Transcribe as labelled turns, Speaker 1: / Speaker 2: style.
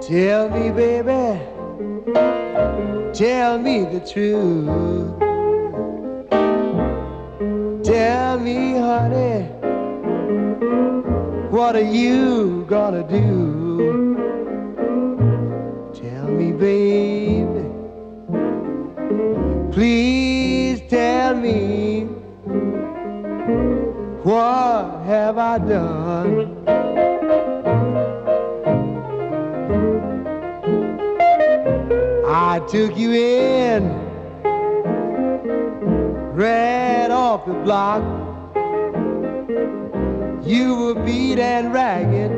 Speaker 1: Tell me, baby, tell me the truth. Tell me, honey, what are you gonna do? Tell me, baby, please tell me, what have I done? I took you in right off the block. You were beat and ragged,